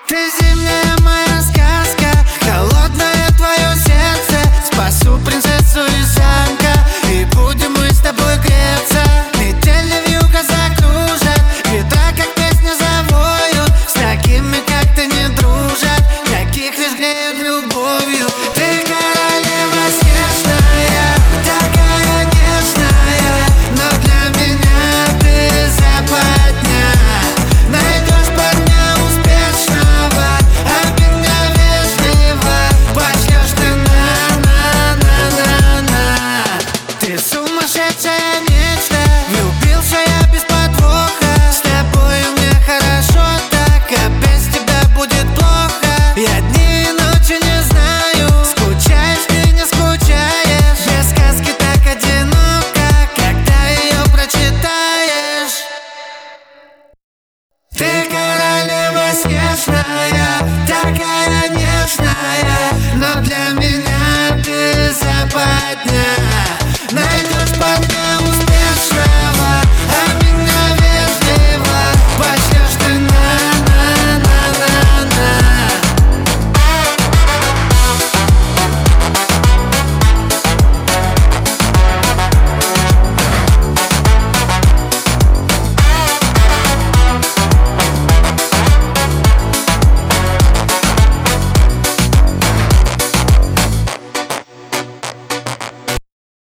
Ты зимняя моя сказка, холодное твое сердце. Спасу принцессу из замка, и будем мы с тобой греться. Метели вьюга закружат, ветра как песня завоют. С такими, как ты, не дружат, таких лишь греют любовью. Ты королева снежная, такая нежная, но для меня ты западня. Найдешь парня успешного, а меня вежливо пошлешь ты на. Ты сумасшедшее нечто, влюбился я без подвоха. С тобой мне хорошо так, а без тебя будет плохо. Я дни и ночи не знаю, скучаешь ты, не скучаешь. Без сказки так одиноко, когда ее прочитаешь. Ты королева снежная, такая нежная, но для меня ты западня.